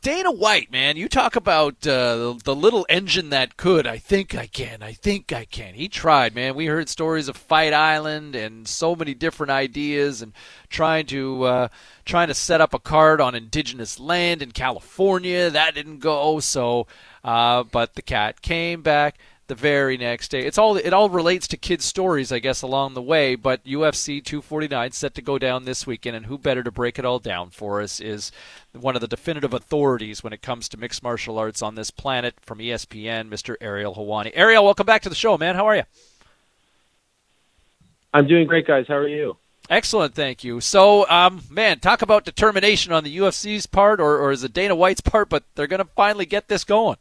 Dana White, man, you talk about the little engine that could. I think I can. I think I can. He tried, man. We heard stories of Fight Island and so many different ideas, and trying to set up a card on indigenous land in California. That didn't go. So, but the cat came back the very next day. It all relates to kids' stories, I guess, along the way. But UFC 249 set to go down this weekend, and who better to break it all down for us is one of the definitive authorities when it comes to mixed martial arts on this planet from ESPN, Mr. Ariel Helwani. Ariel, welcome back to the show, man. How are you? I'm doing great, guys. How are you? Excellent, thank you. So, man, talk about determination on the UFC's part, or is it Dana White's part? But they're going to finally get this going.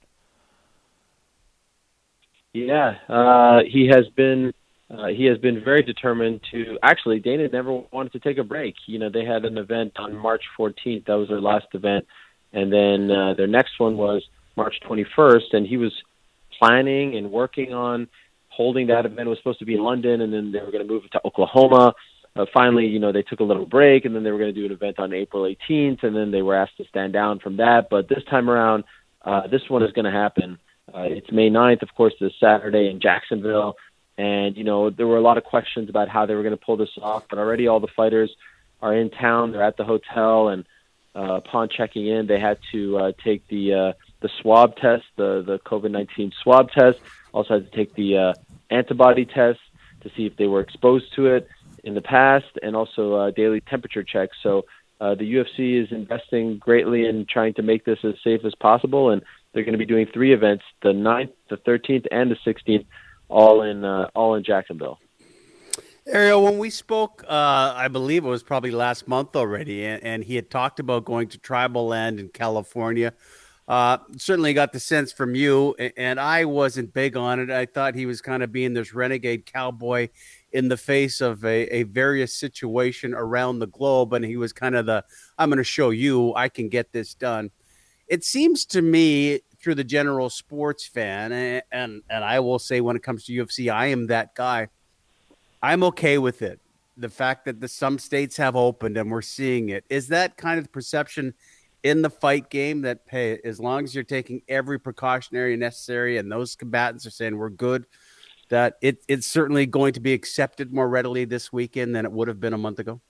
Yeah, he has been very determined to. Actually, Dana never wanted to take a break. You know, they had an event on March 14th. That was their last event, and then their next one was March 21st. And he was planning and working on holding that event. It was supposed to be in London, and then they were going to move it to Oklahoma. Finally, you know, they took a little break, and then they were going to do an event on April 18th, and then they were asked to stand down from that. But this time around, this one is going to happen. It's May 9th, of course, this Saturday in Jacksonville. And, you know, there were a lot of questions about how they were going to pull this off. But already all the fighters are in town. They're at the hotel. And upon checking in, they had to take the swab test, the COVID-19 swab test. Also had to take the antibody test to see if they were exposed to it in the past, and also daily temperature checks. So the UFC is investing greatly in trying to make this as safe as possible. And they're going to be doing 3 events, the 9th, the 13th, and the 16th, all in Jacksonville. Ariel, when we spoke, I believe it was probably last month already, and he had talked about going to tribal land in California. Certainly got the sense from you, and I wasn't big on it. I thought he was kind of being this renegade cowboy in the face of a various situation around the globe, and he was kind of I'm going to show you I can get this done. It seems to me, through the general sports fan, and I will say when it comes to UFC, I am that guy. I'm okay with it. The fact that some states have opened and we're seeing it. Is that kind of the perception in the fight game that, hey, as long as you're taking every precautionary necessary and those combatants are saying we're good, that it's certainly going to be accepted more readily this weekend than it would have been a month ago?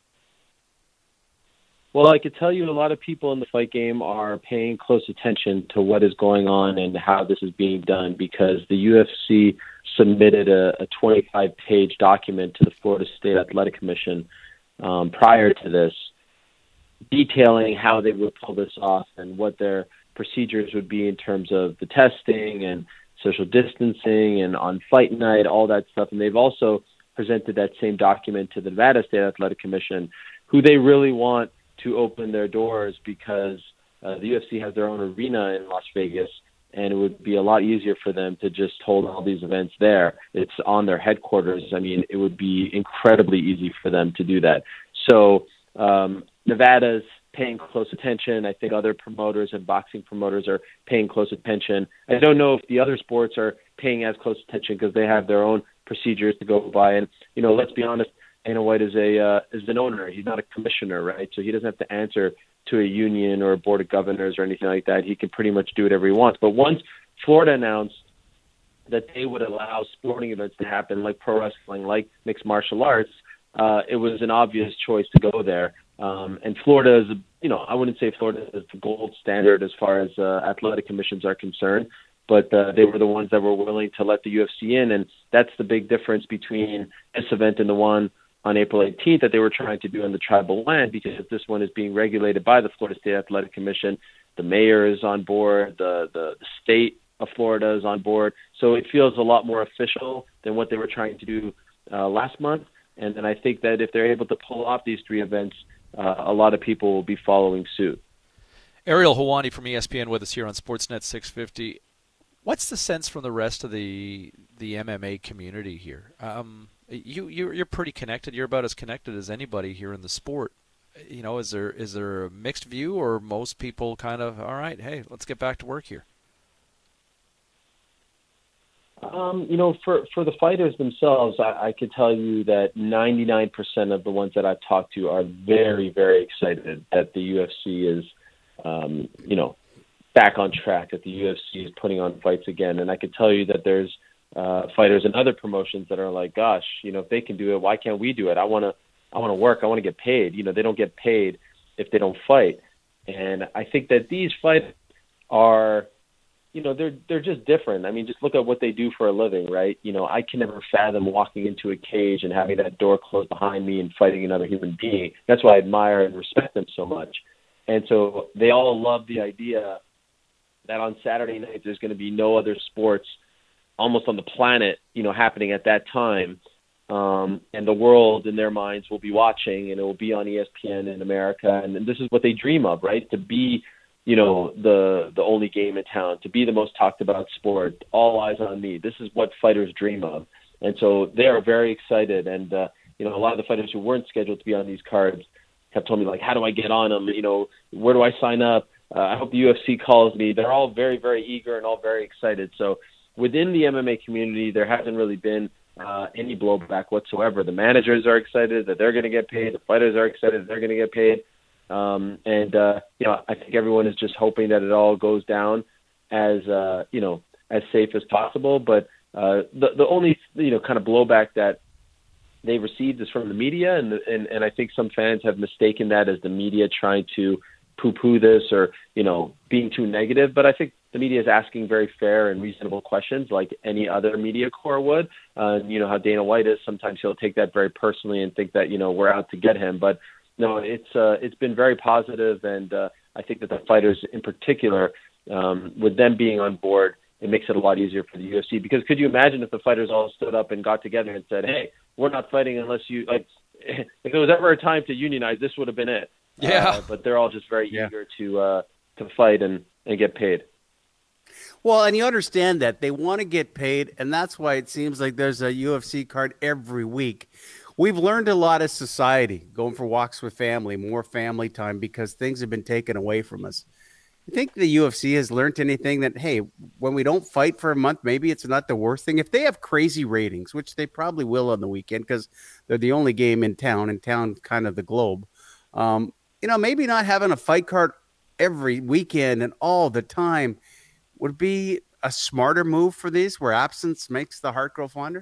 Well, I could tell you a lot of people in the fight game are paying close attention to what is going on and how this is being done, because the UFC submitted a 25-page document to the Florida State Athletic Commission prior to this, detailing how they would pull this off and what their procedures would be in terms of the testing and social distancing and on fight night, all that stuff. And they've also presented that same document to the Nevada State Athletic Commission, who they really want to open their doors, because the UFC has their own arena in Las Vegas, and it would be a lot easier for them to just hold all these events there. It's on their headquarters. I mean, it would be incredibly easy for them to do that. So Nevada's paying close attention. I think other promoters and boxing promoters are paying close attention. I don't know if the other sports are paying as close attention because they have their own procedures to go by. And, you know, let's be honest, Dana White is an owner. He's not a commissioner, right? So he doesn't have to answer to a union or a board of governors or anything like that. He can pretty much do whatever he wants. But once Florida announced that they would allow sporting events to happen, like pro wrestling, like mixed martial arts, it was an obvious choice to go there. And Florida is, you know, I wouldn't say Florida is the gold standard as far as athletic commissions are concerned, but they were the ones that were willing to let the UFC in. And that's the big difference between this event and the one on April 18th that they were trying to do in the tribal land, because this one is being regulated by the Florida State Athletic Commission. The mayor is on board. The state of Florida is on board. So it feels a lot more official than what they were trying to do last month. And then I think that if they're able to pull off these 3 events, a lot of people will be following suit. Ariel Helwani from ESPN with us here on Sportsnet 650. What's the sense from the rest of the MMA community here? You're pretty connected. You're about as connected as anybody here in the sport. You know, is there a mixed view, or most people kind of, all right, hey, let's get back to work here? You know, for the fighters themselves, I could tell you that 99% of the ones that I've talked to are very, very excited that the UFC is back on track, that the UFC is putting on fights again. And I could tell you that there's fighters in other promotions that are like, gosh, if they can do it, why can't we do it? I want to work. I want to get paid. They don't get paid if they don't fight. And I think that these fights are, they're just different. I mean, just look at what they do for a living, right? I can never fathom walking into a cage and having that door closed behind me and fighting another human being. That's why I admire and respect them so much. And so they all love the idea that on Saturday night there's going to be no other sports almost on the planet, happening at that time. And the world in their minds will be watching, and it will be on ESPN in America. And this is what they dream of, right? To be, the only game in town, to be the most talked about sport, all eyes on me. This is what fighters dream of. And so they are very excited. And, a lot of the fighters who weren't scheduled to be on these cards have told me, like, how do I get on them? Where do I sign up? I hope the UFC calls me. They're all very, very eager and all very excited. So within the MMA community, there hasn't really been any blowback whatsoever. The managers are excited that they're going to get paid. The fighters are excited that they're going to get paid. I think everyone is just hoping that it all goes down as safe as possible. But the only, kind of blowback that they received is from the media. And I think some fans have mistaken that as the media trying to poo-poo this or, being too negative. But I think the media is asking very fair and reasonable questions like any other media corps would. How Dana White is. Sometimes he'll take that very personally and think that, we're out to get him. But no, it's been very positive, and I think that the fighters in particular, with them being on board, it makes it a lot easier for the UFC. Because could you imagine if the fighters all stood up and got together and said, hey, we're not fighting unless you, like, if there was ever a time to unionize, this would have been it. Yeah. But they're all just very eager to fight and get paid. Well, and you understand that they want to get paid, and that's why it seems like there's a UFC card every week. We've learned a lot as society, going for walks with family, more family time, because things have been taken away from us. You think the UFC has learned anything that, hey, when we don't fight for a month, maybe it's not the worst thing? If they have crazy ratings, which they probably will on the weekend because they're the only game in town kind of the globe, maybe not having a fight card every weekend and all the time would be a smarter move for these, where absence makes the heart grow fonder?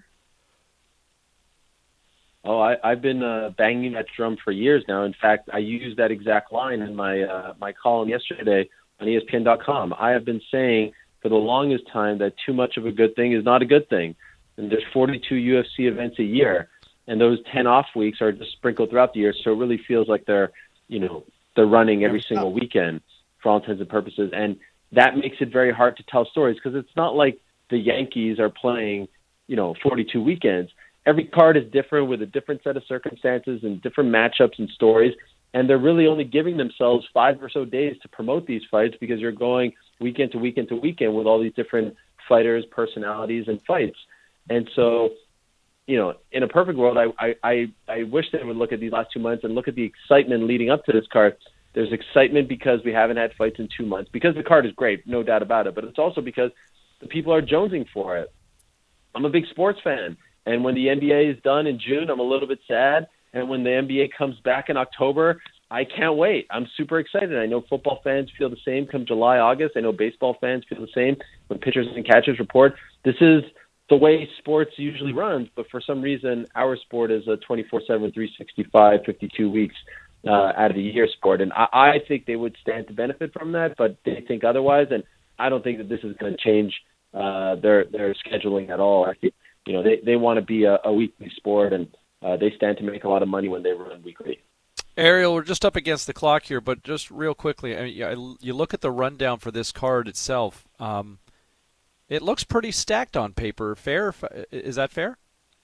Oh, I've been banging that drum for years now. In fact, I used that exact line in my column yesterday on ESPN.com. I have been saying for the longest time that too much of a good thing is not a good thing. And there's 42 UFC events a year, and those 10 off weeks are just sprinkled throughout the year. So it really feels like they're running every single weekend for all intents and purposes. And that makes it very hard to tell stories because it's not like the Yankees are playing, 42 weekends. Every card is different with a different set of circumstances and different matchups and stories. And they're really only giving themselves 5 or so days to promote these fights because you're going weekend to weekend to weekend with all these different fighters, personalities, and fights. And so, in a perfect world, I wish they would look at these last 2 months and look at the excitement leading up to this card. There's excitement because we haven't had fights in 2 months, because the card is great, no doubt about it. But it's also because the people are jonesing for it. I'm a big sports fan. And when the NBA is done in June, I'm a little bit sad. And when the NBA comes back in October, I can't wait. I'm super excited. I know football fans feel the same come July, August. I know baseball fans feel the same when pitchers and catchers report. This is the way sports usually runs. But for some reason, our sport is a 24/7, 365, 52 weeks out of the year sport. And I think they would stand to benefit from that, but they think otherwise. And I don't think that this is going to change their scheduling at all. I think, they want to be a weekly sport, and they stand to make a lot of money when they run weekly. Ariel, we're just up against the clock here, but just real quickly, you look at the rundown for this card itself. It looks pretty stacked on paper. Fair? Is that fair?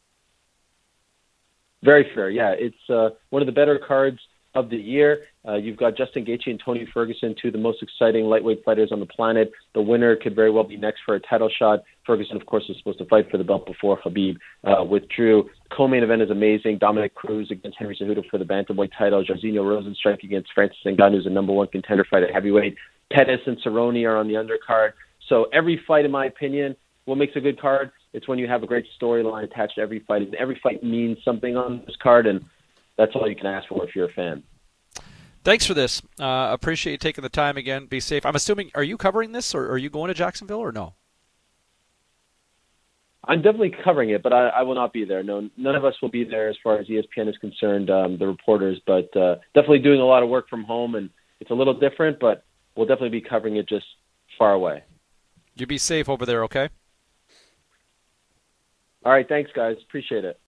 Very fair, yeah. It's one of the better cards of the year. You've got Justin Gaethje and Tony Ferguson, two of the most exciting lightweight fighters on the planet. The winner could very well be next for a title shot. Ferguson, of course, was supposed to fight for the belt before Khabib withdrew. Co-main event is amazing. Dominic Cruz against Henry Cejudo for the bantamweight title. Jairzinho Rozenstruik against Francis Ngannou, who's the number one contender fight at heavyweight. Pettis and Cerrone are on the undercard. So every fight, in my opinion, what makes a good card? It's when you have a great storyline attached to every fight. And every fight means something on this card, and that's all you can ask for if you're a fan. Thanks for this. Appreciate you taking the time again. Be safe. I'm assuming, are you covering this, or are you going to Jacksonville, or no? I'm definitely covering it, but I will not be there. No, none of us will be there as far as ESPN is concerned, the reporters, but definitely doing a lot of work from home, and it's a little different, but we'll definitely be covering it just far away. You be safe over there, okay? All right, thanks, guys. Appreciate it.